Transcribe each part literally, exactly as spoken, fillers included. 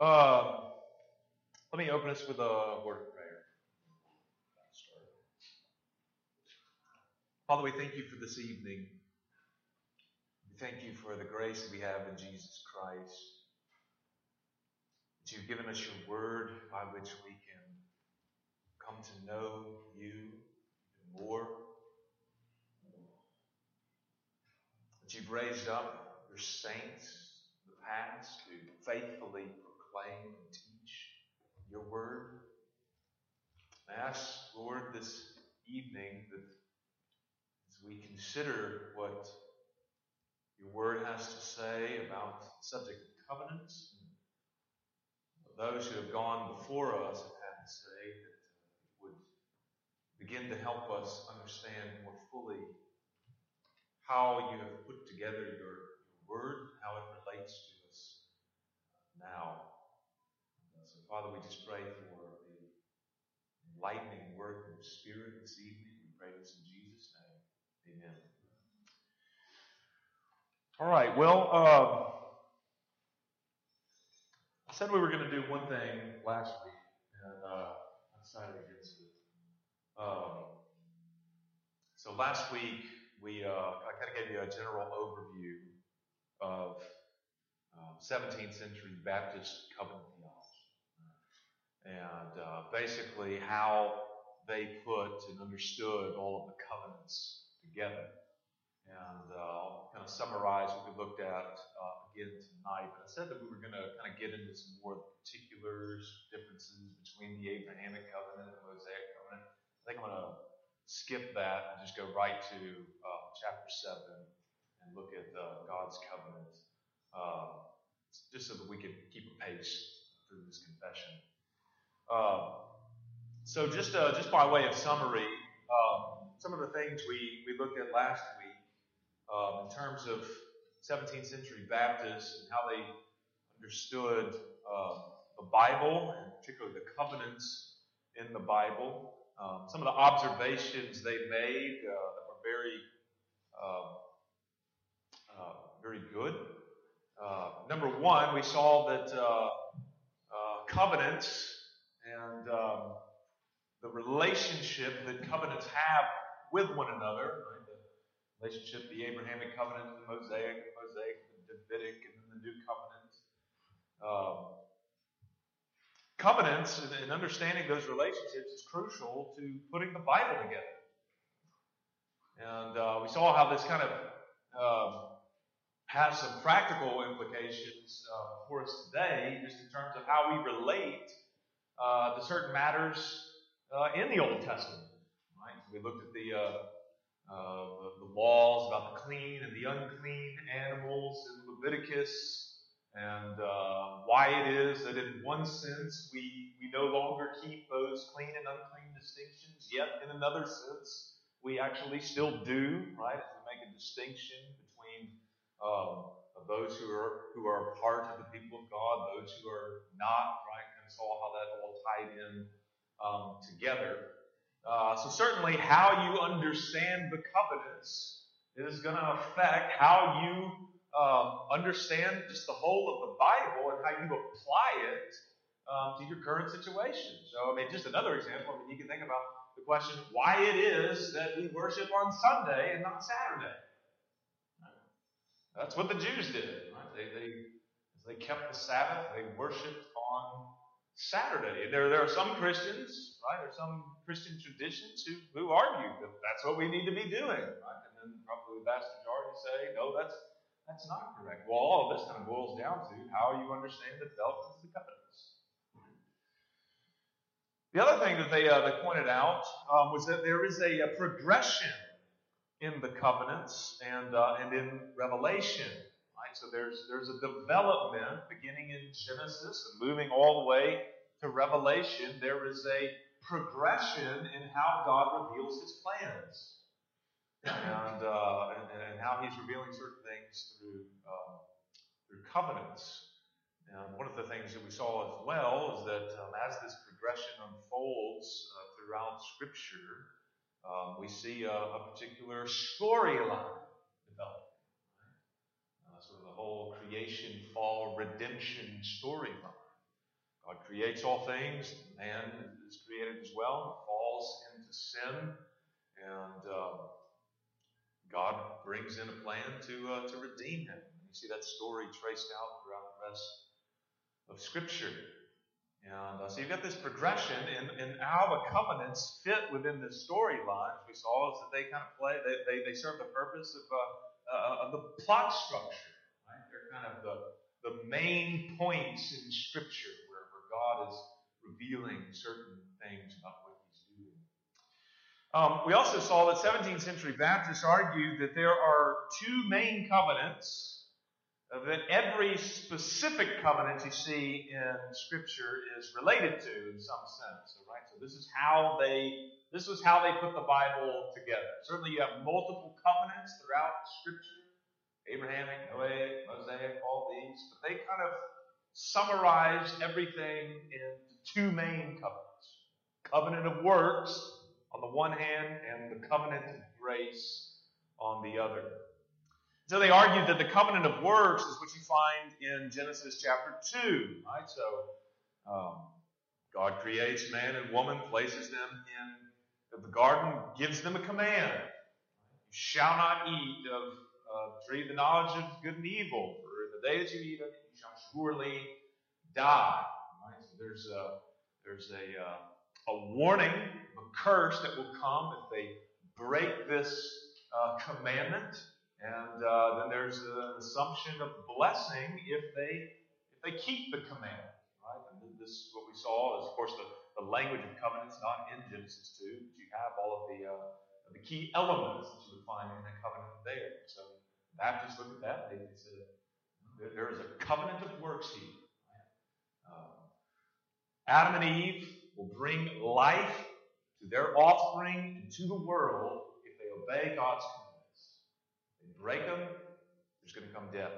Uh, let me open us with a word of prayer. Father, we thank you for this evening. We thank you for the grace that we have in Jesus Christ. That you've given us your word by which we can come to know you even more. That you've raised up your saints in the past to faithfully proclaim and teach your word. I ask, Lord, this evening that as we consider what your word has to say about the subject of covenants, and those who have gone before us have had to say, that it would begin to help us understand more fully how you have put together your, your word, how it relates to us now. So, Father, we just pray for the enlightening work of the Spirit this evening. We pray this in Jesus' name. Amen. All right, well, uh, I said we were going to do one thing last week, and uh, I decided against it. Um, so last week, we uh, I kind of gave you a general overview of uh, seventeenth century Baptist covenant theology, and uh, basically how they put and understood all of the covenants together. And uh, I'll kind of summarize what we looked at uh, again tonight. But I said that we were going to kind of get into some more particulars, differences between the Abrahamic covenant and the Mosaic covenant. I think I'm going to skip that and just go right to uh, chapter seven and look at uh, God's covenant, uh, just so that we could keep a pace through this confession. Uh, so just uh, just by way of summary, um, some of the things we, we looked at last week, Um, in terms of seventeenth century Baptists and how they understood uh, the Bible, and particularly the covenants in the Bible. Um, some of the observations they made uh, that were very, uh, uh, very good. Uh, number one, we saw that uh, uh, covenants and um, the relationship that covenants have with one another, right? Relationship, the Abrahamic covenant, the Mosaic, the Mosaic, the Davidic, and then the New Covenant. Um, covenants and understanding those relationships is crucial to putting the Bible together. And uh, we saw how this kind of um, has some practical implications uh, for us today, just in terms of how we relate uh, to certain matters uh, in the Old Testament. Right? So we looked at the uh, Uh, the, the laws about the clean and the unclean animals in Leviticus, and uh, why it is that in one sense we, we no longer keep those clean and unclean distinctions, yet in another sense we actually still do, right? As we make a distinction between um, those who are who are part of the people of God, those who are not, right? And saw how that all tied in um, together. Uh, so certainly how you understand the covenants is going to affect how you um, understand just the whole of the Bible and how you apply it um, to your current situation. So, I mean, just another example, I mean, you can think about the question, why it is that we worship on Sunday and not Saturday. Right? That's what the Jews did. Right? They, they, as they kept the Sabbath, they worshiped on Saturday. There, there are some Christians, right? There are some Christian traditions who, who argue that that's what we need to be doing, right? And then probably the vast majority say, no, that's that's not correct. Well, all of this kind of boils down to how you understand the development of the covenants. The other thing that they uh, they pointed out um, was that there is a, a progression in the covenants and uh, and in Revelation. Right? So there's there's a development beginning in Genesis and moving all the way to Revelation. There is a progression in how God reveals His plans, and uh, and, and how He's revealing certain things through um, through covenants. And one of the things that we saw as well is that um, as this progression unfolds uh, throughout Scripture, um, we see a, a particular storyline develop. Uh, sort of the whole creation, fall, redemption storyline. God creates all things. Man is created as well, falls into sin, and uh, God brings in a plan to uh, to redeem him. You see that story traced out throughout the rest of Scripture. And uh, so you've got this progression, and, and how the covenants fit within the storyline, as we saw, is that they kind of play, they, they, they serve the purpose of, uh, uh, of the plot structure. Right? They're kind of the, the main points in Scripture where, where God is revealing certain things about what he's doing. Um, we also saw that seventeenth century Baptists argued that there are two main covenants, that every specific covenant you see in Scripture is related to in some sense. Right? So this is how they this was how they put the Bible together. Certainly you have multiple covenants throughout Scripture. Abrahamic, Noahic, Mosaic, all these. But they kind of summarized everything into two main covenants. Covenant of works on the one hand, and the covenant of grace on the other. So they argued that the covenant of works is what you find in Genesis chapter two. Right? So um, God creates man and woman, places them in the garden, gives them a command. You shall not eat of uh, the tree of the knowledge of good and evil, for in the day that you eat of it, you shall surely die. Right? So there's a, there's a, uh, a warning, a curse that will come if they break this uh, commandment. And uh, then there's an assumption of blessing if they if they keep the commandment. Right? And this is what we saw is, of course, the, the language of covenants not in Genesis two, but you have all of the uh, the key elements that you would find in a covenant there. So Baptists look at that, they, they say there, there is a covenant of works here. Right? Um, Adam and Eve will bring life to their offspring and to the world if they obey God's commandments. Break them, there's going to come death.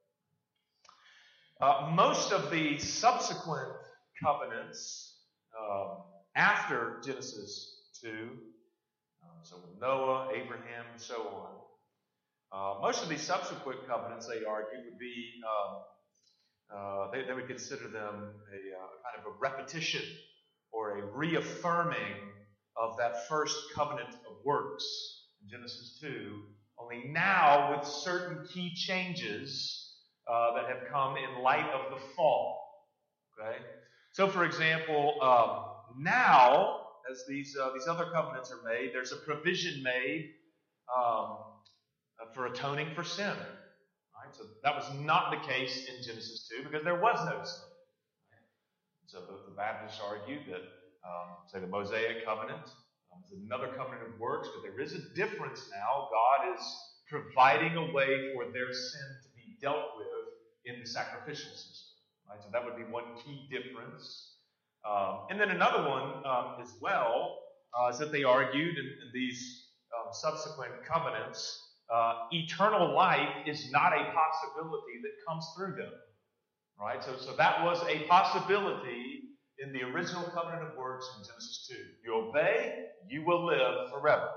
Uh, most of the subsequent covenants uh, after Genesis two, um, so with Noah, Abraham, and so on, uh, most of these subsequent covenants, they argued, would be, um, uh, they, they would consider them a uh, kind of a repetition or a reaffirming of that first covenant of works in Genesis two. Only now with certain key changes uh, that have come in light of the fall. Okay, so for example, um, now as these uh, these other covenants are made, there's a provision made um, for atoning for sin. Right? So that was not the case in Genesis two because there was no sin. Right? So the, the Baptists argued that, um, say, the Mosaic covenant. There's another covenant of works, but there is a difference now. God is providing a way for their sin to be dealt with in the sacrificial system. Right? So that would be one key difference. Um, and then another one um, as well uh, is that they argued in, in these um, subsequent covenants, uh, eternal life is not a possibility that comes through them. Right? So, so that was a possibility in the original covenant of works in Genesis two. You obey, you will live forever.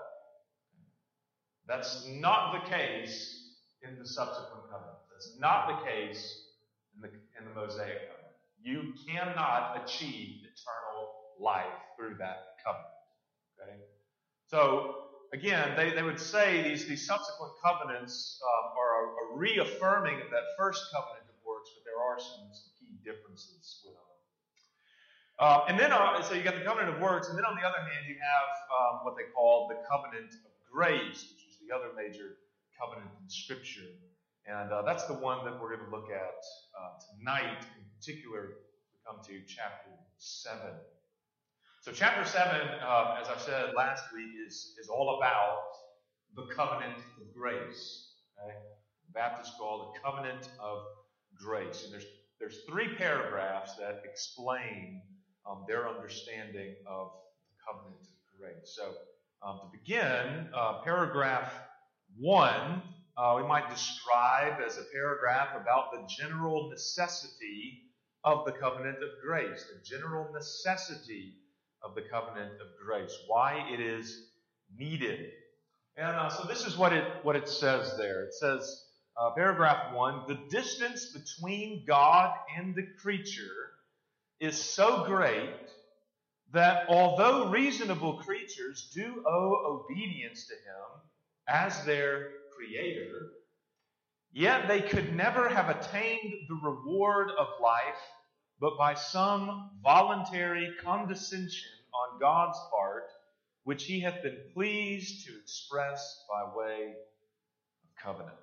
That's not the case in the subsequent covenants. That's not the case in the, in the Mosaic covenant. You cannot achieve eternal life through that covenant. Okay? So, again, they, they would say these, these subsequent covenants um, are a, a reaffirming of that first covenant of works, but there are some, some key differences with them. Uh, and then, uh, so you got the covenant of works, and then on the other hand, you have um, what they call the covenant of grace, which is the other major covenant in Scripture. And uh, that's the one that we're going to look at uh, tonight. In particular, we come to chapter seven. So chapter seven, uh, as I said last week, is, is all about the covenant of grace. Okay? Baptists call it the covenant of grace. And there's, there's three paragraphs that explain Um, their understanding of the covenant of grace. So, um, to begin, uh, paragraph one, uh, we might describe as a paragraph about the general necessity of the covenant of grace. The general necessity of the covenant of grace. Why it is needed. And uh, so this is what it what it says there. It says, uh, paragraph one, the distance between God and the creature is so great that although reasonable creatures do owe obedience to him as their creator, yet they could never have attained the reward of life but by some voluntary condescension on God's part, which he hath been pleased to express by way of covenant.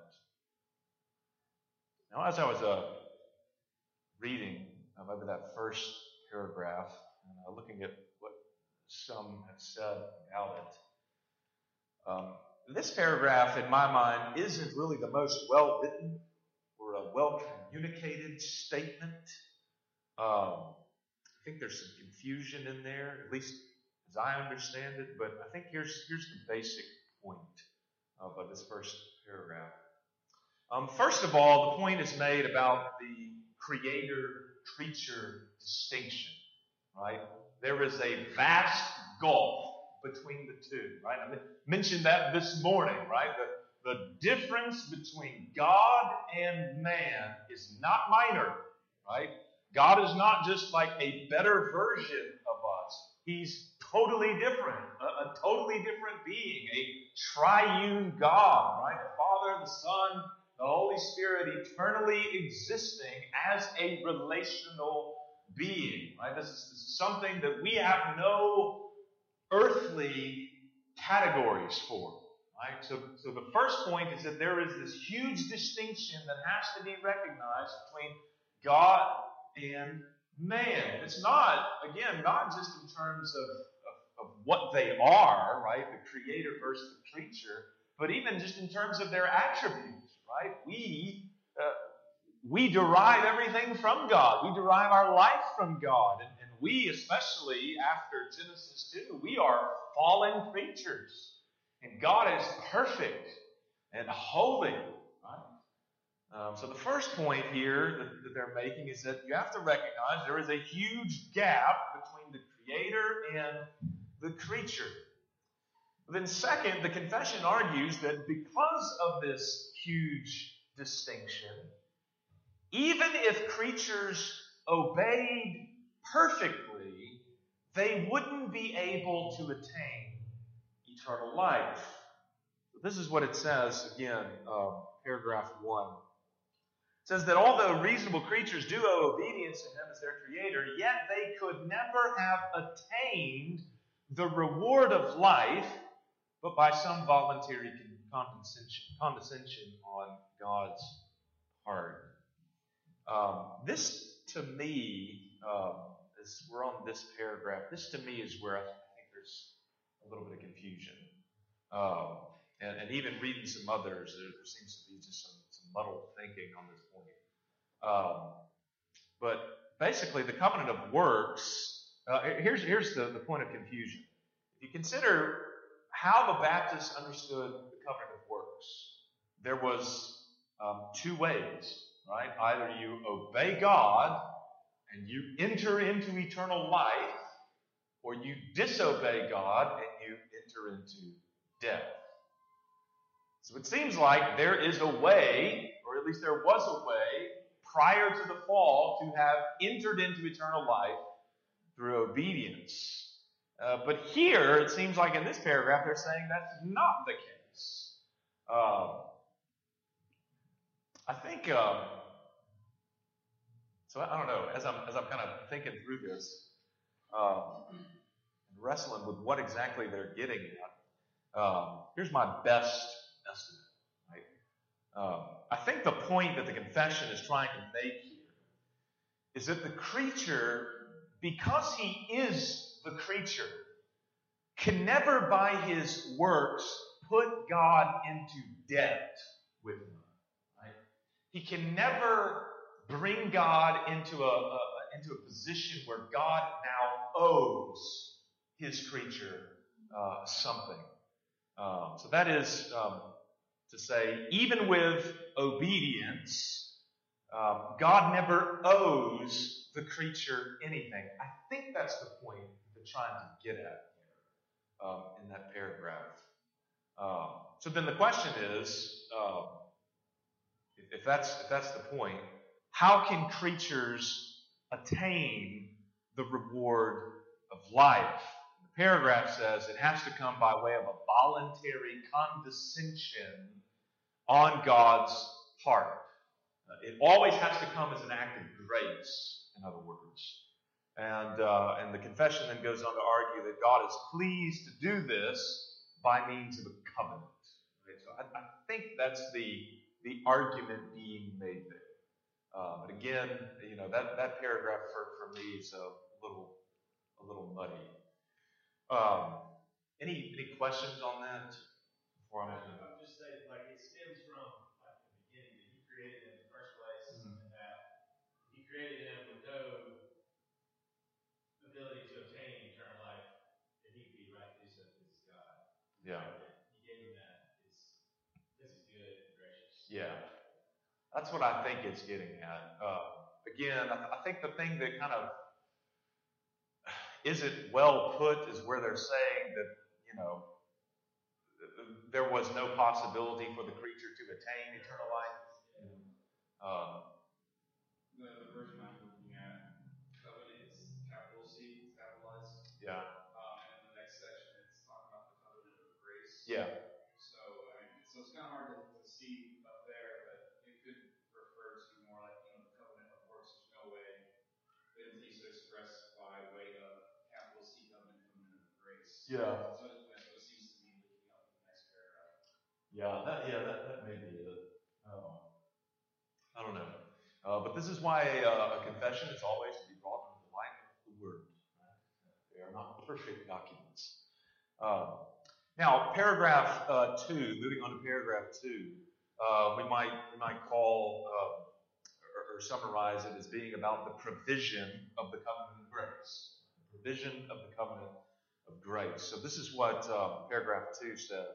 Now, as I was uh, reading um, over that first paragraph, and uh, looking at what some have said about it, um, this paragraph, in my mind, isn't really the most well-written or a well-communicated statement. Um, I think there's some confusion in there, at least as I understand it, but I think here's here's the basic point of uh, this first paragraph. Um, first of all, the point is made about the creator-creature distinction, right? There is a vast gulf between the two, right? I mentioned that this morning, right? The, the difference between God and man is not minor, right? God is not just like a better version of us. He's totally different, a, a totally different being, a triune God, right? The Father, the Son, the Holy Spirit eternally existing as a relational being, right? This is, this is something that we have no earthly categories for, right? So, so the first point is that there is this huge distinction that has to be recognized between God and man. It's not, again, not just in terms of, of, of what they are, right? The creator versus the creature, but even just in terms of their attributes, right? We uh, we derive everything from God. We derive our life from God. And, and we, especially after Genesis two, we are fallen creatures. And God is perfect and holy, right? Um, so the first point here that, that they're making is that you have to recognize there is a huge gap between the creator and the creature. Then second, the confession argues that because of this huge distinction, even if creatures obeyed perfectly, they wouldn't be able to attain eternal life. This is what it says, again, uh, paragraph one. It says that although reasonable creatures do owe obedience to him as their creator, yet they could never have attained the reward of life but by some voluntary condescension, condescension on God's part. Um, this, to me, um, as we're on this paragraph, this to me is where I think there's a little bit of confusion. Um, and, and even reading some others, there, there seems to be just some, some muddled thinking on this point. Um, but basically, the covenant of works, uh, here's, here's the, the point of confusion. If you consider how the Baptists understood the covenant of works, there was um, two ways, right? Either you obey God and you enter into eternal life, or you disobey God and you enter into death. So it seems like there is a way, or at least there was a way, prior to the fall to have entered into eternal life through obedience. Uh, but here, it seems like in this paragraph, they're saying that's not the case. Um, I think, um, so I don't know, as I'm, as I'm kind of thinking through this, um, and wrestling with what exactly they're getting at, um, here's my best estimate. Right? Um, I think the point that the confession is trying to make here is that the creature, because he is the creature, can never by his works put God into debt with him. Right? He can never bring God into a, a into a position where God now owes his creature uh, something. Um, so that is um, to say, even with obedience, um, God never owes the creature anything. I think that's the point they're trying to get at here um, in that paragraph. Um, so then the question is, um, if, if that's if that's the point, how can creatures attain the reward of life. The paragraph says it has to come by way of a voluntary condescension on God's part. Uh, it always has to come as an act of grace, in other words. And, uh, and the confession then goes on to argue that God is pleased to do this by means of a covenant. Right? So I, I think that's the, the argument being made there. Uh, but again, you know, that, that paragraph for, for me is a little a little muddy. Um, any any questions on that? Before I'm I would just say, like, it stems from like the beginning that He created in the first place, mm-hmm. and that He created him with no ability to obtain eternal life, and He could be right through so because He's God. Yeah. He gave him that is because He's good and gracious. Yeah. That's what I think it's getting at. Uh, again, I, th- I think the thing that kind of isn't well put is where they're saying that, you know, there was no possibility for the creature to attain eternal life. Um, the, the version I'm looking at, covenant is capital C, capitalized. Yeah. Um, and in the next section, it's talking about the covenant of grace. Yeah. So, I mean, so it's kind of hard to, to see up there, but it could refer to more like, you know, the covenant of works. There's no way that it's easy to express by way of capital C covenant, covenant of grace. Yeah. So that's what it seems to me looking up in the next paragraph. Yeah, that yeah, that, that may be it. Um, I don't know. Uh, but this is why uh, a confession is always to be brought under the light of the Word. Right? They are not perfect documents. Um, now, paragraph uh, two. Moving on to paragraph two, uh, we might we might call uh, or, or summarize it as being about the provision of the covenant of grace. The provision of the covenant of grace. So this is what uh, paragraph two says.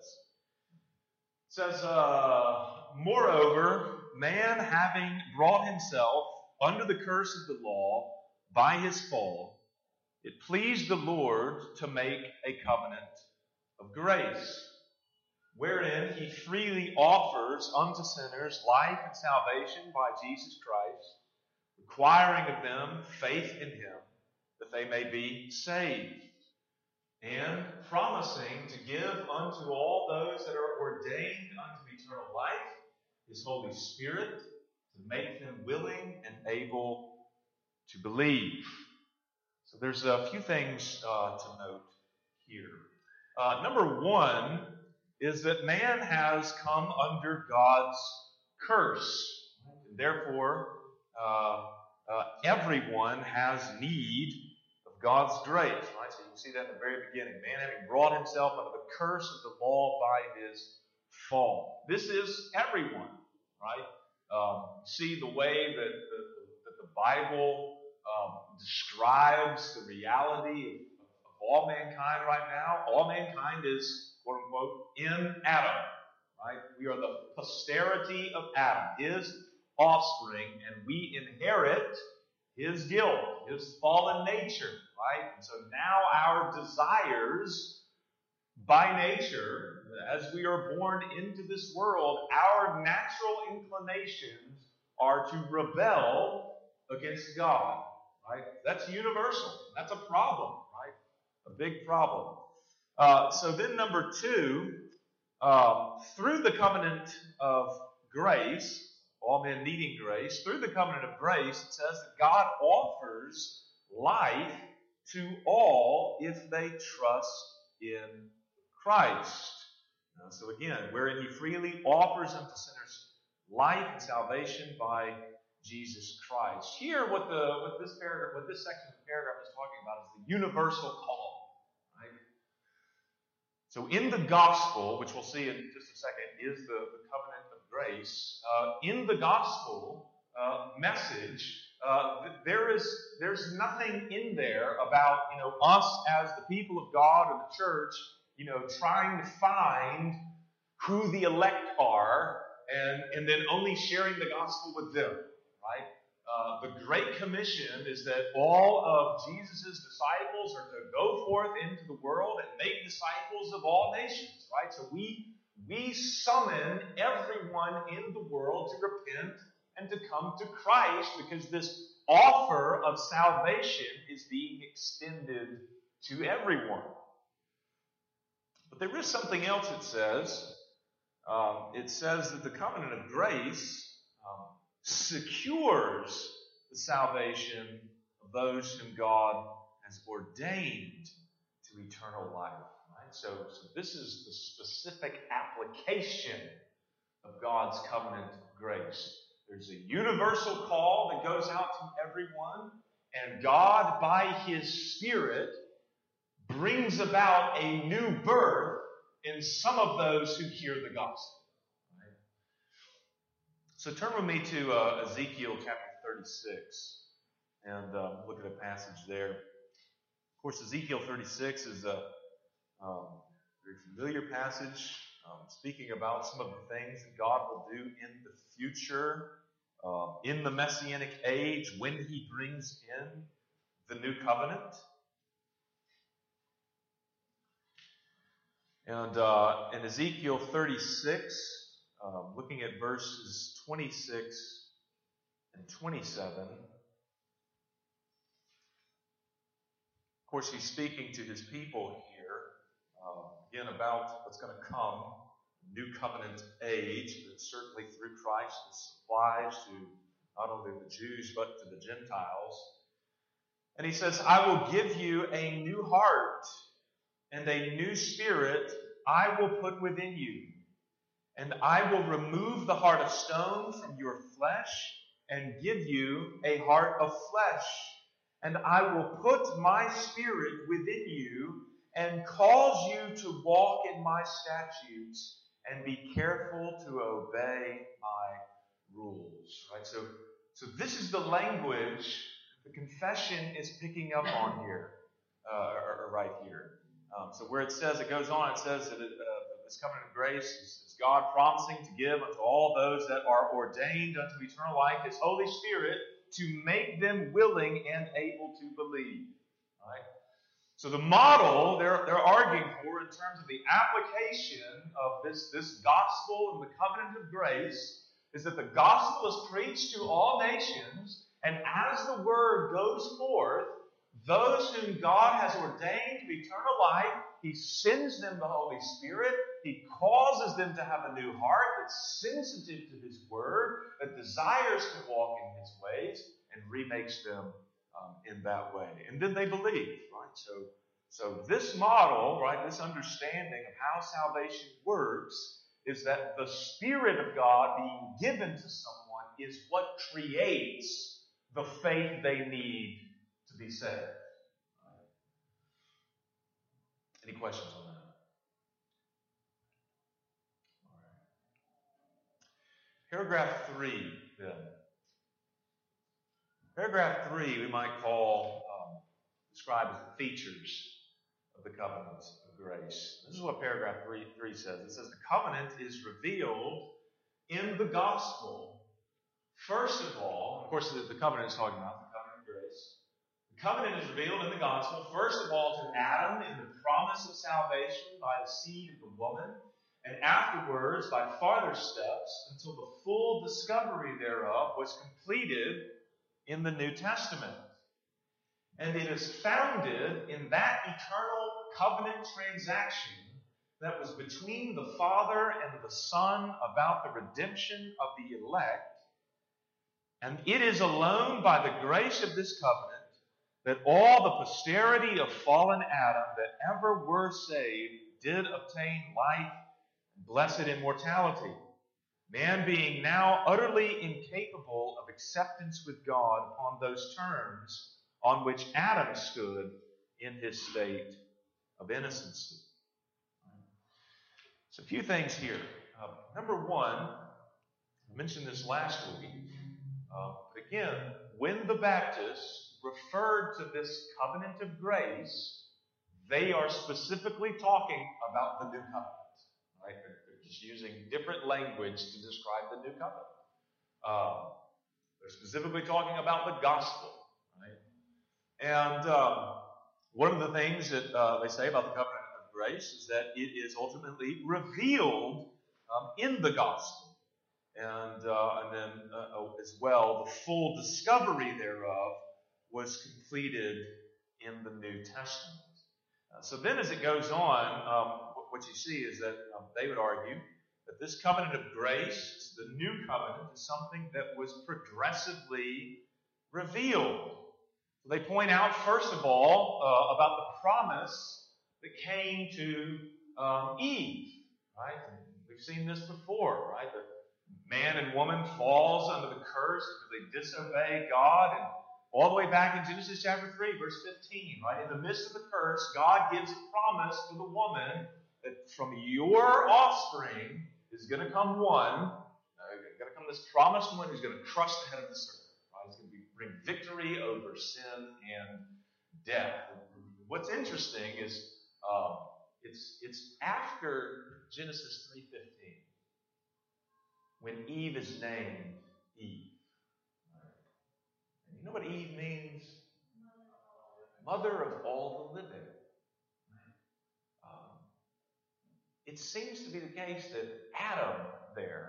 It says, uh, moreover, man having brought himself under the curse of the law by his fall, it pleased the Lord to make a covenant of grace, wherein he freely offers unto sinners life and salvation by Jesus Christ, requiring of them faith in him, that they may be saved, and promising to give unto all those that are ordained unto eternal life His Holy Spirit, to make them willing and able to believe. So there's a few things uh, to note here. Uh, number one is that man has come under God's curse. And therefore, uh, uh, everyone has need of God's grace. Right? So you can see that in the very beginning. Man having brought himself under the curse of the law by his fall. This is everyone. Right? Um, see the way that the, that the Bible um, describes the reality of, of all mankind right now. All mankind is, quote unquote, in Adam. Right? We are the posterity of Adam, his offspring, and we inherit his guilt, his fallen nature. Right? And so now our desires, by nature, as we are born into this world, our natural inclinations are to rebel against God. Right? That's universal. That's a problem. Right? A big problem. Uh, so then, number two, uh, through the covenant of grace, all men needing grace, through the covenant of grace, it says that God offers life to all if they trust in Christ. Uh, so again, wherein he freely offers unto sinners life and salvation by Jesus Christ. Here, what the what this paragraph, what this section of the paragraph is talking about is the universal call. Right? So in the gospel, which we'll see in just a second, is the, the covenant of grace. Uh, in the gospel uh, message, uh, there is there's nothing in there about you know us as the people of God or the church, you know, trying to find who the elect are and and then only sharing the gospel with them. Right? Uh, the Great Commission is that all of Jesus' disciples are to go forth into the world and make disciples of all nations. Right? So we we summon everyone in the world to repent and to come to Christ, because this offer of salvation is being extended to everyone. But there is something else it says. Um, it says that the covenant of grace um, secures the salvation of those whom God has ordained to eternal life. Right? So, so this is the specific application of God's covenant of grace. There's a universal call that goes out to everyone, and God, by His Spirit, brings about a new birth in some of those who hear the gospel. Right? So turn with me to uh, Ezekiel chapter thirty-six, and um, look at a passage there. Of course, Ezekiel thirty-six is a um, very familiar passage, um, speaking about some of the things that God will do in the future, uh, in the Messianic age, when He brings in the new covenant. And uh, in Ezekiel thirty-six, um, looking at verses twenty-six and twenty-seven, of course, he's speaking to his people here, uh, again, about what's going to come, new covenant age, that certainly through Christ this applies to not only the Jews, but to the Gentiles. And he says, I will give you a new heart, and a new spirit I will put within you. And I will remove the heart of stone from your flesh and give you a heart of flesh. And I will put my spirit within you and cause you to walk in my statutes and be careful to obey my rules. Right? So, so this is the language the confession is picking up on here, uh, or, or right here. Um, so where it says, it goes on, it says that it, uh, this covenant of grace is, is God promising to give unto all those that are ordained unto eternal life His Holy Spirit to make them willing and able to believe. Right? So the model they're, they're arguing for in terms of the application of this, this gospel and the covenant of grace is that the gospel is preached to all nations, and as the word goes forth, those whom God has ordained to eternal life, He sends them the Holy Spirit. He causes them to have a new heart that's sensitive to His word, that desires to walk in His ways, and remakes them um, in that way. And then they believe, right? So, so this model, right, this understanding of how salvation works is that the Spirit of God being given to someone is what creates the faith they need to be saved. Right. Any questions on that? All right. Paragraph three, then. Paragraph three we might call, um, describe as the features of the covenant of grace. This is what paragraph three, three says. It says, the covenant is revealed in the gospel. First of all, of course, the, the covenant is talking about the covenant of grace. The covenant is revealed in the gospel, first of all, to Adam in the promise of salvation by the seed of the woman, and afterwards by farther steps until the full discovery thereof was completed in the New Testament. And it is founded in that eternal covenant transaction that was between the Father and the Son about the redemption of the elect. And it is alone by the grace of this covenant that all the posterity of fallen Adam that ever were saved did obtain life and blessed immortality. Man being now utterly incapable of acceptance with God upon those terms on which Adam stood in his state of innocency. So a few things here. Uh, number one, I mentioned this last week. Uh, but again, when the Baptists referred to this covenant of grace, they are specifically talking about the new covenant. Right? They're, they're just using different language to describe the new covenant. Uh, they're specifically talking about the gospel. Right? And um, one of the things that uh, they say about the covenant of grace is that it is ultimately revealed um, in the gospel. and uh, and then uh, as well, the full discovery thereof was completed in the New Testament. Uh, so then, as it goes on, um, what you see is that um, they would argue that this covenant of grace, the new covenant, is something that was progressively revealed. So they point out, first of all, uh, about the promise that came to um, Eve, right? And we've seen this before, right? The man and woman falls under the curse because they disobey God, and all the way back in Genesis chapter three, verse fifteen, right? In the midst of the curse, God gives a promise to the woman that from your offspring is going to come one, uh, going to come this promised one who's going to crush the head of the serpent. Right? He's going to be, bring victory over sin and death. What's interesting is um, it's it's after Genesis three fifteen when Eve is named Eve. Right? And you know what Eve means? Mother of all the living. Um, it seems to be the case that Adam there,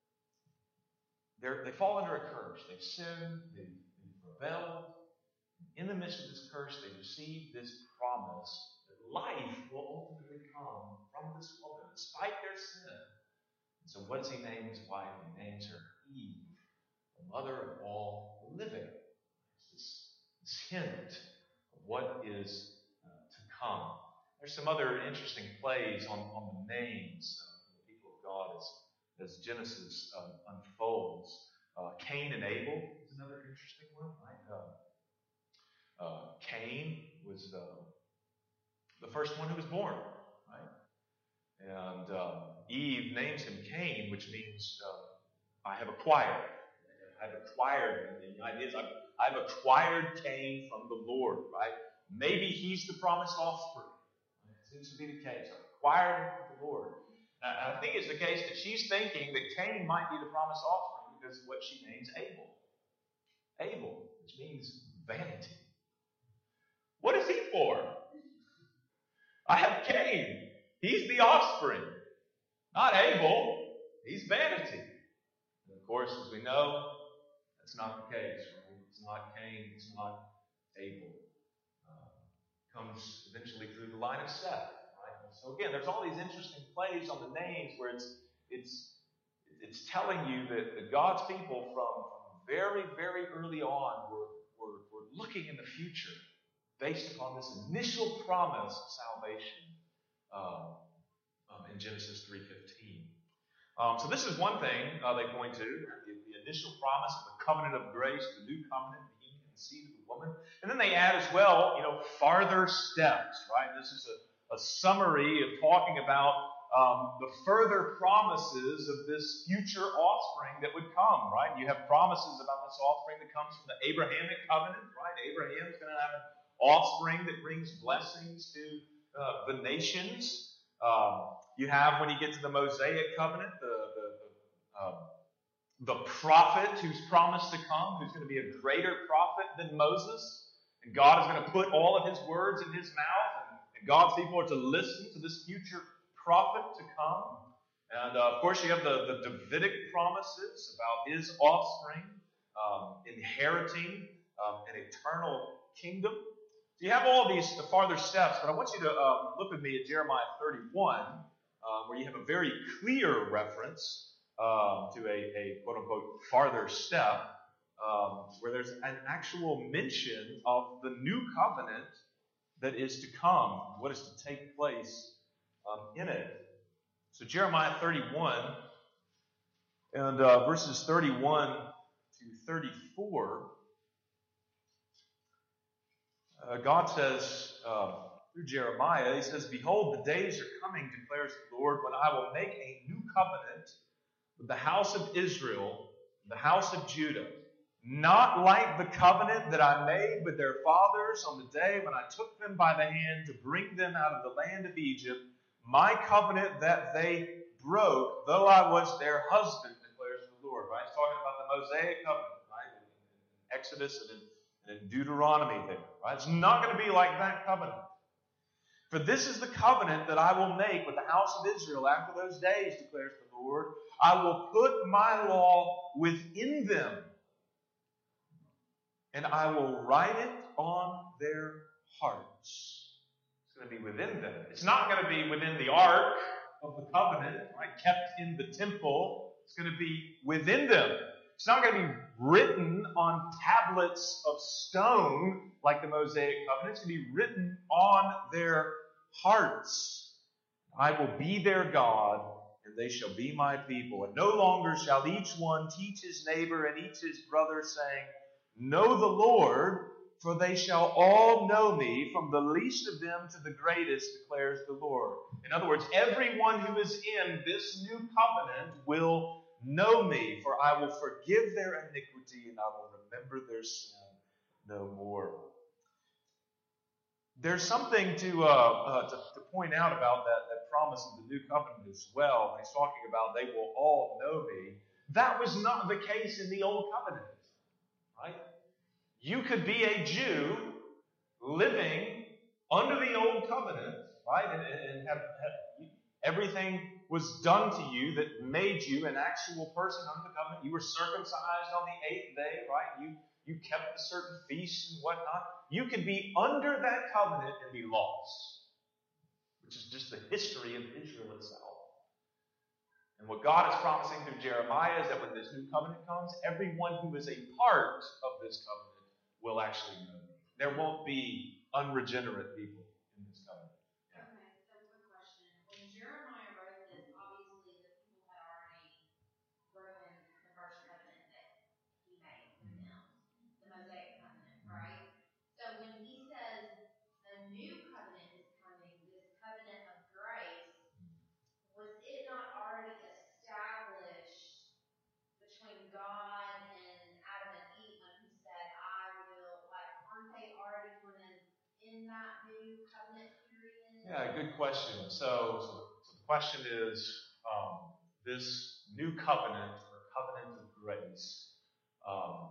they fall under a curse. They've sinned, they've, they've rebelled. In the midst of this curse, they receive this promise that life will ultimately come from this woman, despite their sin. And so what does he name his wife? He names her Eve, the mother of all the living. It's this, this hint of what is uh, to come. There's some other interesting plays on, on the names of the people of God as, as Genesis um, unfolds. Uh, Cain and Abel is another interesting one, right? Uh, uh, Cain was uh, the first one who was born, right? And uh, Eve names him Cain, which means uh, I have acquired. I've acquired him. The idea is I've, I've acquired Cain from the Lord, right? Maybe he's the promised offspring. It seems to be the case. I've acquired him from the Lord. And I think it's the case that she's thinking that Cain might be the promised offspring because of what she names Abel. Abel, which means vanity. What is he for? I have Cain. He's the offspring. Not Abel. He's vanity. And of course, as we know, that's not the case. Right? It's not Cain. It's not Abel. Uh, comes eventually through the line of Seth. Right? So again, there's all these interesting plays on the names where it's it's it's telling you that, that God's people from, from very, very early on were, were, were looking in the future based upon this initial promise of salvation um, um, in Genesis three fifteen. Um, so this is one thing uh, they point to, the, the initial promise of the covenant of grace, the new covenant, the union and seed of the woman. And then they add as well, you know, farther steps, right? This is a, a summary of talking about um, the further promises of this future offspring that would come, right? You have promises about this offspring that comes from the Abrahamic covenant, right? Abraham's going to have an offspring that brings blessings to uh, the nations. Um, you have, when you get to the Mosaic covenant, the the, the, um, the prophet who's promised to come, who's going to be a greater prophet than Moses. And God is going to put all of his words in his mouth. And, and God's people are to listen to this future prophet to come. And uh, of course, you have the, the Davidic promises about his offspring um, inheriting um, an eternal kingdom. So you have all these the farther steps, but I want you to um, look with me at Jeremiah thirty-one, um, where you have a very clear reference um, to a, a quote-unquote farther step, um, where there's an actual mention of the new covenant that is to come, what is to take place um, in it. So Jeremiah thirty-one, and uh, verses thirty-one to thirty-four, Uh, God says uh, through Jeremiah, he says, "Behold, the days are coming, declares the Lord, when I will make a new covenant with the house of Israel, the house of Judah, not like the covenant that I made with their fathers on the day when I took them by the hand to bring them out of the land of Egypt, my covenant that they broke, though I was their husband, declares the Lord." Right? He's talking about the Mosaic covenant, right? In Exodus and in and in Deuteronomy there, right? It's not going to be like that covenant. For this is the covenant that I will make with the house of Israel after those days, declares the Lord. I will put my law within them, and I will write it on their hearts. It's going to be within them. It's not going to be within the ark of the covenant, right, kept in the temple. It's going to be within them. It's not going to be written on tablets of stone like the Mosaic covenant. It's going to be written on their hearts. I will be their God, and they shall be my people. And no longer shall each one teach his neighbor and each his brother, saying, Know the Lord, for they shall all know me, from the least of them to the greatest, declares the Lord. In other words, everyone who is in this new covenant will know me, for I will forgive their iniquity and I will remember their sin no more. There's something to, uh, uh, to to point out about that, that promise of the new covenant as well. When he's talking about they will all know me. That was not the case in the old covenant, right? You could be a Jew living under the old covenant, right? And, and have, have everything was done to you that made you an actual person under the covenant. You were circumcised on the eighth day, right? You you kept the certain feasts and whatnot. You could be under that covenant and be lost, which is just the history of Israel itself. And what God is promising through Jeremiah is that when this new covenant comes, everyone who is a part of this covenant will actually know me. There won't be unregenerate people in this covenant. Yeah. Okay, so quick question. When Jeremiah wrote this, obviously the people had already broken the first covenant that he made with them, the Mosaic covenant, right? So when he says a new covenant is coming, this covenant of grace, was it not already established between God and Adam and Eve when he said, I will, like, aren't they already kind of in that new covenant period? Yeah, good question. So, so, so the question is, um, this new covenant, or covenant of grace, um,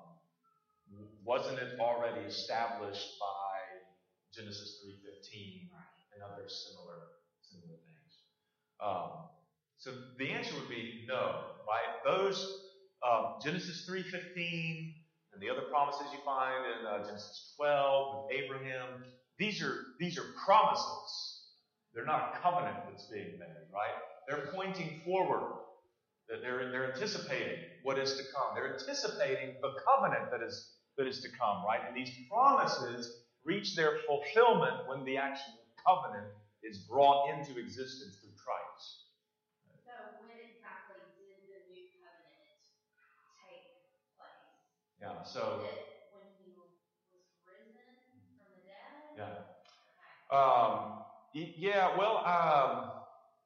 wasn't it already established by Genesis three fifteen and other similar similar things? Um, so the answer would be no, right? Those um, Genesis three fifteen and the other promises you find in uh, Genesis twelve with Abraham, these are these are promises. They're not a covenant that's being made, right? They're pointing forward. That they're they're anticipating what is to come. They're anticipating the covenant that is that is to come, right? And these promises reach their fulfillment when the actual covenant is brought into existence through Christ. So when exactly did the new covenant take place? Yeah. So. Was it when he was risen from the dead? Yeah. Okay. Um. Yeah. Well. Um.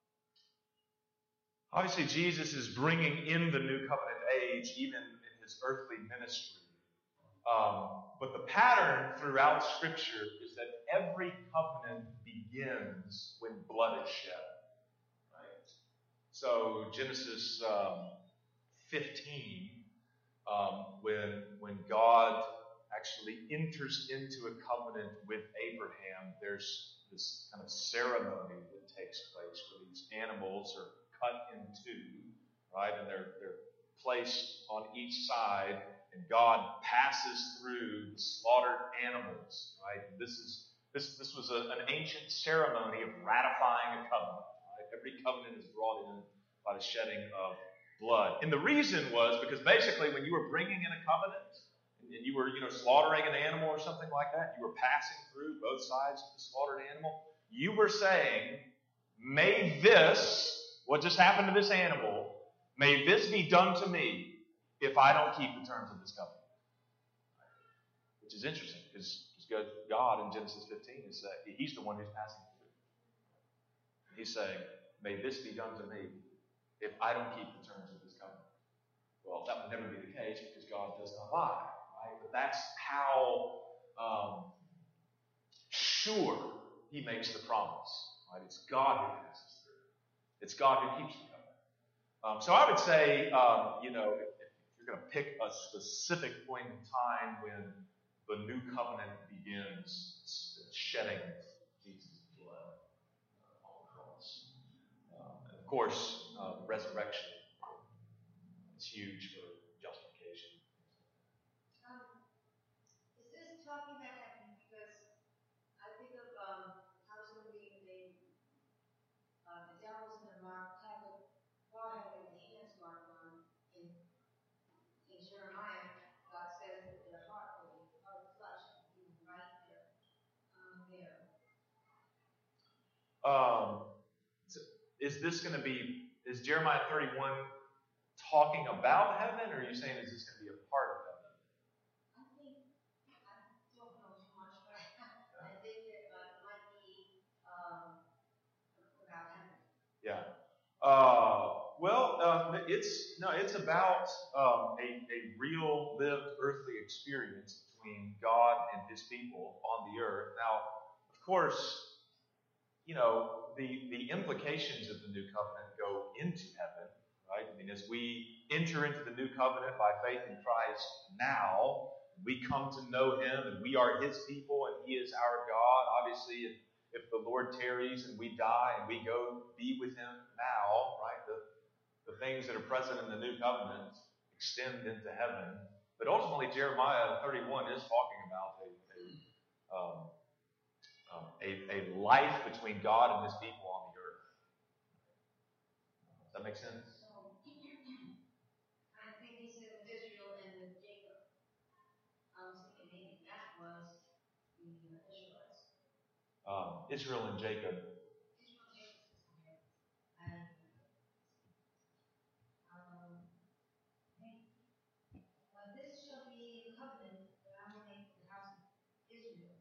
Obviously, Jesus is bringing in the new covenant age, even in his earthly ministry. Um, but the pattern throughout Scripture is that every covenant begins when blood is shed. Right? So Genesis um, fifteen, um, when when God actually enters into a covenant with Abraham, there's this kind of ceremony that takes place where these animals are cut in two, right, and they're they're placed on each side. And God passes through the slaughtered animals, right? This is this this was a, an ancient ceremony of ratifying a covenant. Right? Every covenant is brought in by the shedding of blood, and the reason was because basically, when you were bringing in a covenant and you were, you know, slaughtering an animal or something like that, you were passing through both sides of the slaughtered animal. You were saying, "May this, what just happened to this animal, may this be done to me." If I don't keep the terms of this covenant. Which is interesting, because God in Genesis fifteen is that he's the one who's passing through. He's saying, may this be done to me if I don't keep the terms of this covenant. Well, that would never be the case because God does not lie, right? But that's how um, sure he makes the promise, right? It's God who passes through. It's God who keeps the covenant. Um, so I would say, um, you know, you're going to pick a specific point in time when the new covenant begins, the shedding of Jesus' blood. course, uh, resurrection is huge for justification. Um, is this talking about heaven? Because I think of um, how it's going to be when they, uh, the devil's going to mark, have the forehead with the hands marked on. In, in Jeremiah, God says that their heart will be hard flesh, and he will write their um, there. Um, so is this going to be, is Jeremiah thirty-one talking about heaven, or are you saying is this going to be a part of heaven? I think, I don't know too much, but I think that uh, it might be um, about heaven. Yeah. Uh, well, uh, it's no, it's about um, a, a real lived earthly experience between God and His people on the earth. Now, of course, you know, the, the implications of the new covenant go into heaven, right? I mean, as we enter into the new covenant by faith in Christ now, we come to know Him and we are His people and He is our God. Obviously, if, if the Lord tarries and we die and we go be with Him now, right, the, the things that are present in the new covenant extend into heaven. But ultimately, Jeremiah thirty-one is talking about a, a um, Um, a, a life between God and His people on the earth. Does that make sense? So, I think he said with Israel and with Jacob. I was thinking maybe that was the Israelites. Um, Israel and Jacob. Israel and Jacob is there. And, um, hey, uh, this shall be the covenant that I will make with the house of Israel.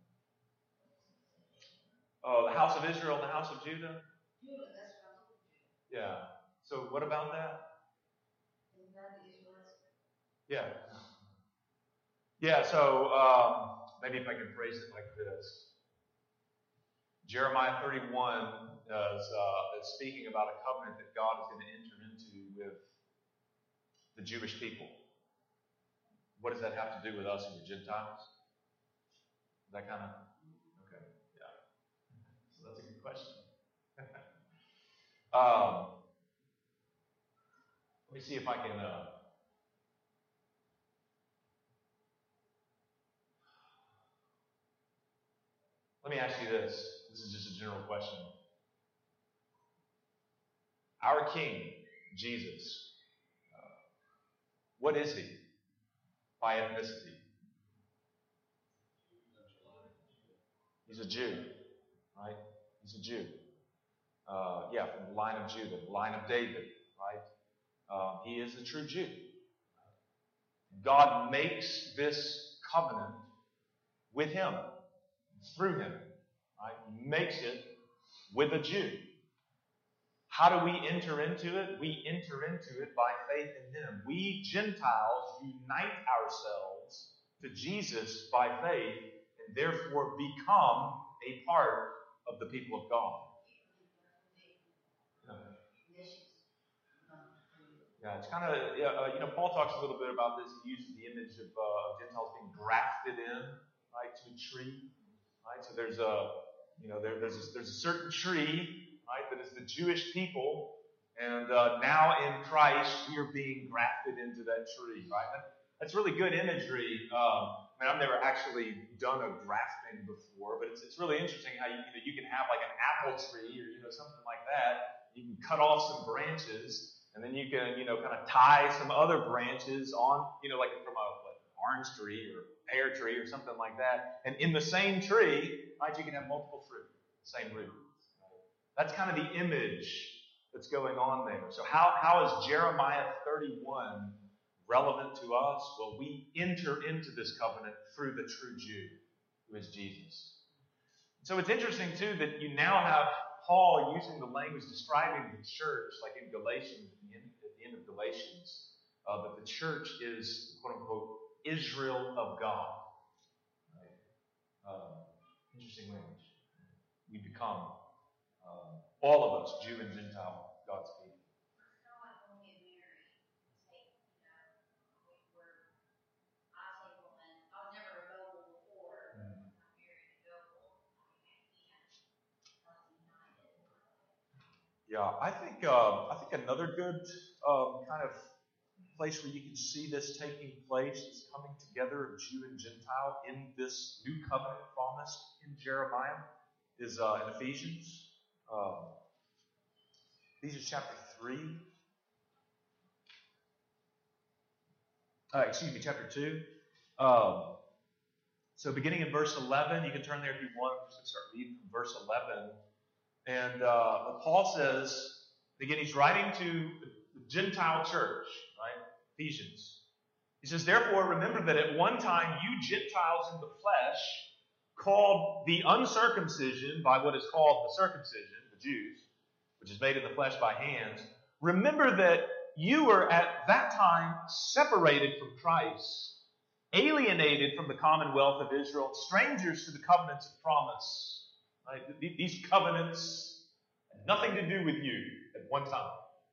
Oh, the house of Israel and the house of Judah? Judah, that's what I was looking for. Yeah. So what about that? Isn't that the Israelites? Yeah. Yeah, so um, maybe if I can phrase it like this. Jeremiah thirty-one is, uh, is speaking about a covenant that God is going to enter into with the Jewish people. What does that have to do with us and the Gentiles? Is that kind of... Okay, yeah. So that's a good question. um, let me see if I can... Uh, let me ask you this. This is just a general question. Our King, Jesus, uh, what is He by ethnicity? He's a Jew, right? He's a Jew. Uh, yeah, from the line of Judah, the line of David, right? Uh, he is a true Jew. God makes this covenant with him, through him, right? He makes it with a Jew. How do we enter into it? We enter into it by faith in Him. We Gentiles unite ourselves to Jesus by faith and therefore become a part of the people of God. Yeah, it's kind of, yeah, uh, you know, Paul talks a little bit about this. He uses the image of uh, Gentiles being grafted in, right, to a tree, right? So there's a, you know, there, there's a, there's a certain tree, right, that is the Jewish people, and uh, now in Christ we are being grafted into that tree, right? That, that's really good imagery. Um, I mean, I've never actually done a grafting before, but it's, it's really interesting how you, you know, you can have like an apple tree or you know something like that. You can cut off some branches. And then you can, you know, kind of tie some other branches on, you know, like from a like orange tree or pear tree or something like that. And in the same tree, right, you can have multiple fruit, same root. That's kind of the image that's going on there. So how, how is Jeremiah thirty-one relevant to us? Well, we enter into this covenant through the true Jew, who is Jesus. So it's interesting, too, that you now have Paul using the language describing the church, like in Galatians, at the end, at the end of Galatians, uh, that the church is, quote unquote, Israel of God. Right? Uh, interesting language. We become, uh, all of us, Jew and Gentile, God's people. It's kind of like when we get married. It's like, you know, we were, I was like, well, then, I was never available before. Mm. I'm married available. I mean, I can't. Yeah, I think uh, I think another good um, kind of place where you can see this taking place, this coming together of Jew and Gentile in this new covenant promised in Jeremiah, is uh, in Ephesians. Uh, Ephesians chapter three. Uh, excuse me, chapter two. Um, so beginning in verse eleven, you can turn there if you want. I'm just going to start reading from verse eleven. And uh, Paul says, again, he's writing to the Gentile church, right? Ephesians. He says, therefore, remember that at one time you Gentiles in the flesh, called the uncircumcision by what is called the circumcision, the Jews, which is made in the flesh by hands, remember that you were at that time separated from Christ, alienated from the commonwealth of Israel, strangers to the covenants of promise. Right? These covenants had nothing to do with you at one time.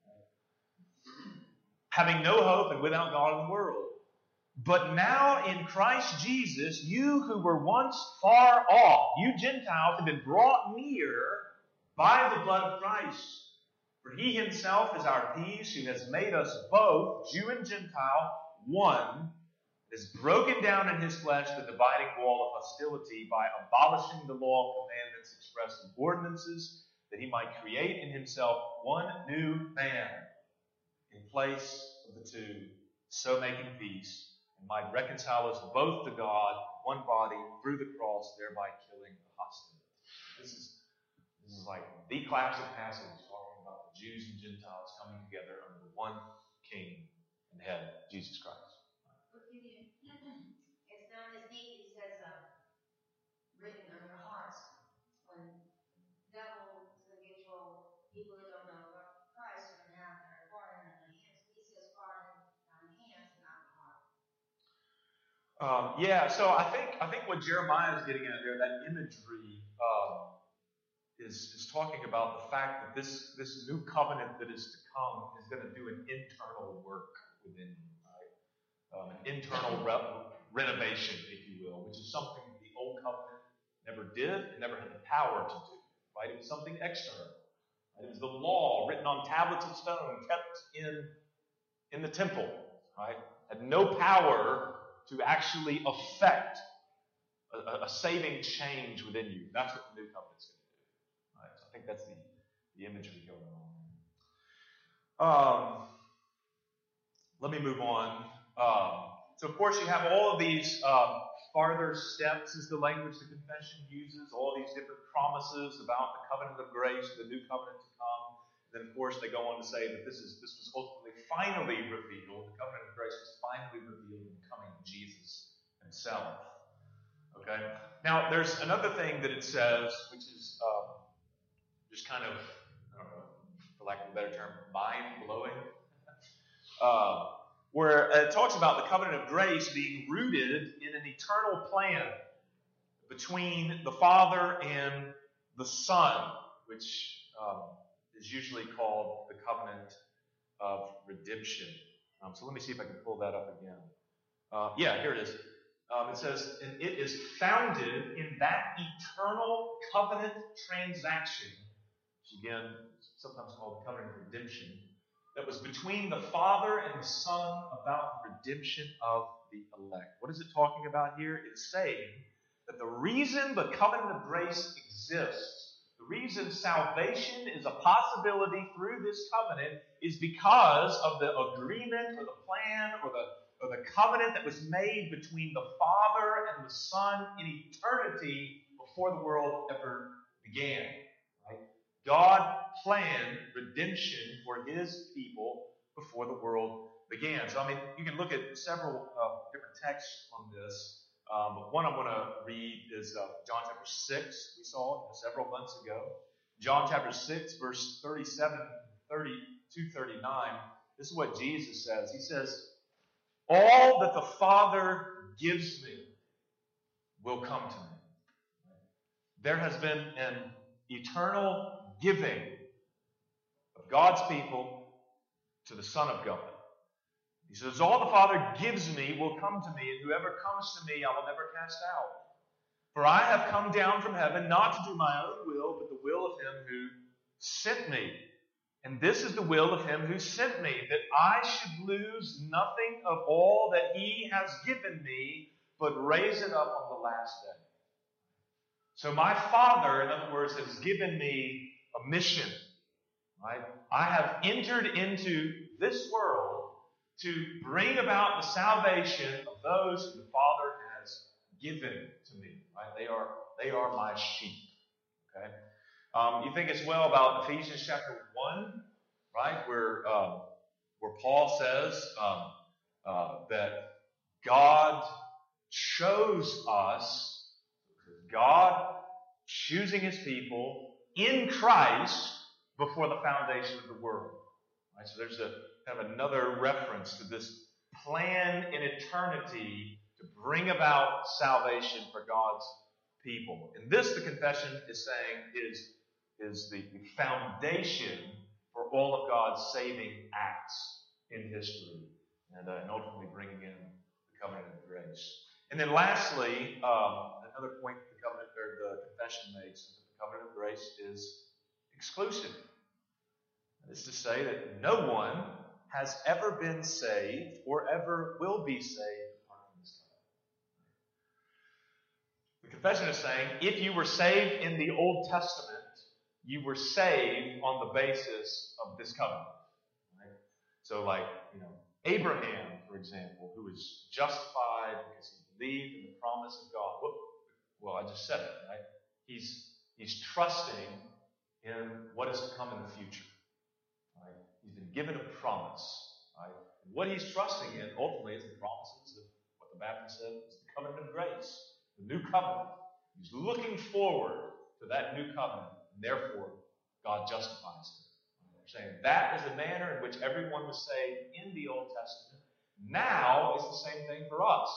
Having no hope and without God in the world. But now in Christ Jesus, you who were once far off, you Gentiles, have been brought near by the blood of Christ. For he himself is our peace, who has made us both, Jew and Gentile, one, has broken down in his flesh the dividing wall of hostility by abolishing the law of commandments expressed in ordinances, that he might create in himself one new man in place of the two, so making peace, and might reconcile us both to God, one body, through the cross, thereby killing the hostility. This is, this is like the classic passage talking about the Jews and Gentiles coming together under the one King and head, Jesus Christ. It's not as neat, he says, uh, written on your hearts. When the devil is going to control people who don't know Christ are going to have their heart in their hands. He says heart in their hands, not the heart. Um, yeah, so I think I think what Jeremiah is getting at there, that imagery, um, is is talking about the fact that this this new covenant that is to come is going to do an internal work within you, right? Um, an internal re- renovation, if you will, which is something that the old covenant never did and never had the power to do. Right? It was something external. Right? It was the law written on tablets of stone, kept in in the temple. Right? Had no power to actually affect a, a saving change within you. That's what the new covenant's going to do. Right? So I think that's the, the imagery going on. Um, let me move on. Um, so, of course, you have all of these um, farther steps, is the language the confession uses, all these different promises about the covenant of grace, the new covenant to come. And then, of course, they go on to say that this is this was ultimately finally revealed. The covenant of grace was finally revealed in the coming of Jesus himself. Okay? Now, there's another thing that it says, which is um, just kind of, I don't know, for lack of a better term, mind-blowing. Uh, where it talks about the covenant of grace being rooted in an eternal plan between the Father and the Son, which um, is usually called the covenant of redemption. Um, so let me see if I can pull that up again. Uh, yeah, here it is. Um, it says, and it is founded in that eternal covenant transaction, which again, sometimes called the covenant of redemption, that was between the Father and the Son about the redemption of the elect. What is it talking about here? It's saying that the reason the covenant of grace exists, the reason salvation is a possibility through this covenant, is because of the agreement or the plan or the, or the covenant that was made between the Father and the Son in eternity before the world ever began. Right? God planned redemption for his people before the world began. So, I mean, you can look at several uh, different texts on this. Um, but one I'm going to read is uh, John chapter six, we saw you know, several months ago. John chapter six, verse thirty-seven, thirty-two, thirty-nine. This is what Jesus says. He says, all that the Father gives me will come to me. There has been an eternal giving of God's people to the Son of God. He says, all the Father gives me will come to me, and whoever comes to me I will never cast out. For I have come down from heaven not to do my own will, but the will of him who sent me. And this is the will of him who sent me, that I should lose nothing of all that he has given me, but raise it up on the last day. So my Father, in other words, has given me a mission. Right? I have entered into this world to bring about the salvation of those who the Father has given to me. Right? They are they are my sheep. Okay. Um, you think as well about Ephesians chapter one, right, where um, where Paul says um, uh, that God chose us, God choosing His people in Christ before the foundation of the world. Right? So there's a kind of another reference to this plan in eternity to bring about salvation for God's people. And this, the confession is saying, is, is the foundation for all of God's saving acts in history, and, uh, and ultimately bringing in the covenant of grace. And then lastly, um, another point that the covenant or the confession makes is that the covenant of grace is exclusive. That is to say that no one has ever been saved or ever will be saved apart from this covenant. The confession is saying, if you were saved in the Old Testament, you were saved on the basis of this covenant. Right? So, like, you know, Abraham, for example, who was justified because he believed in the promise of God. Well, I just said it, right? He's he's trusting in what is to come in the future. Right? He's been given a promise. Right? And what he's trusting in ultimately is the promises of what the Baptist said is the covenant of grace, the new covenant. He's looking forward to that new covenant, and therefore God justifies him. We're saying that is the manner in which everyone was saved in the Old Testament. Now is the same thing for us.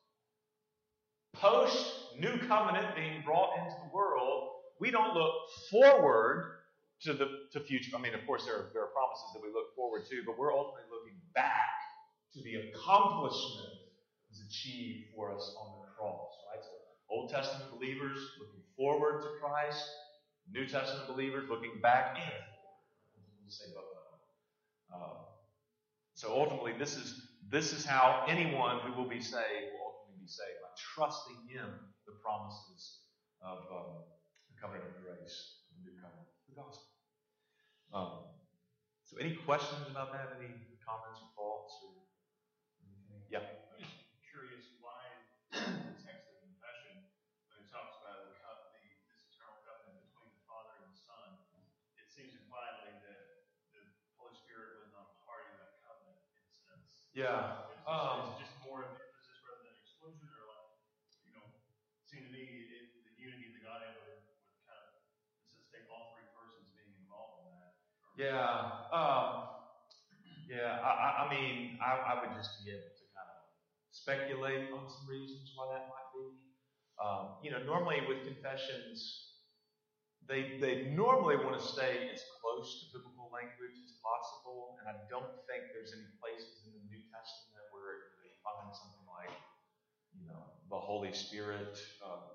Post new covenant being brought into the world, we don't look forward to the to future. I mean, of course, there are, there are promises that we look forward to, but we're ultimately looking back to the accomplishment that was achieved for us on the cross. Right? So, Old Testament believers looking forward to Christ, New Testament believers looking back in. We'll say both of them. Uh, so ultimately, this is this is how anyone who will be saved will ultimately be saved, by trusting in the promises of um, the covenant of grace, the new covenant, the gospel. Um, so, any questions about that? Any comments or thoughts or anything? Yeah. I'm just curious why the text of confession, when it talks about the, co- the this eternal covenant between the Father and the Son, it seems impliedly that the Holy Spirit was not part of that covenant in a sense. Yeah. It's, Um, it's just more of emphasis rather than exclusion, or like, you know, it seemed to me it, the unity of the Godhead would, would kind of necessitate all three persons being involved in that. Yeah. Um, yeah. I, I, I mean, I, I would just be able to kind of speculate on some reasons why that might be. Um, you know, normally with confessions, they they normally want to stay as close to biblical language as possible, and I don't think there's any places in the New Testament where they find something like, you know, the Holy Spirit. Uh,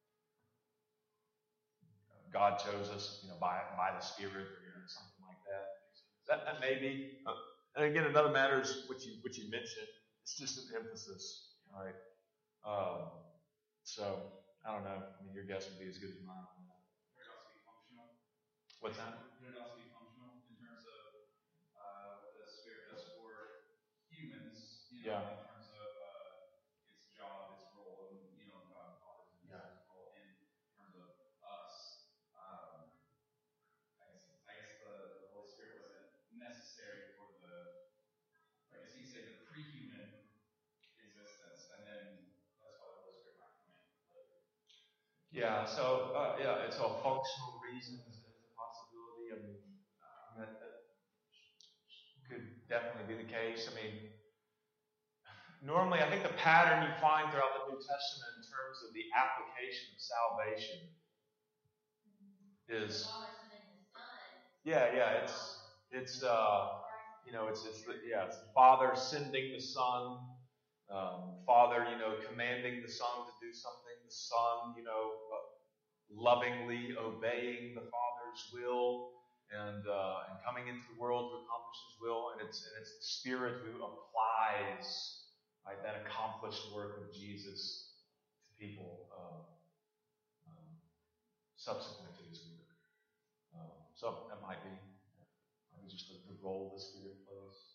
God chose us, you know, by by the Spirit, or you know, something like that. That, that may be. Uh, and again, another matter is what you what you mentioned. It's just an emphasis, right? Um, so I don't know. I mean, your guess would be as good as mine on that. Would it also be functional? What's that? Would it also be functional in terms of uh, what the Spirit does for humans? You know, Yeah. in terms of uh, its job, its role, and you know, God, Father's and Yeah. Son's role in terms of us. Um, I guess I guess the, the Holy Spirit wasn't necessary for the. I guess you could say the pre-human existence, and then that's why the Holy Spirit might come in later. Yeah. So uh, yeah, it's all functional reasons as a possibility. I mean, uh, that, that could definitely be the case. I mean, normally I think the pattern you find throughout the New Testament in terms of the application of salvation is. The Father sending His Son. Yeah, yeah, it's it's uh, you know, it's it's the, yeah, it's the Father sending the Son, um, Father, you know, commanding the Son to do something, the Son, you know, uh, lovingly obeying the Father's will, and uh, and coming into the world to accomplish His will, and it's and it's the Spirit who applies, right, that accomplished work of Jesus to people uh, um, subsequent to His work. Um, so that might be, might be just the, the role the Spirit plays.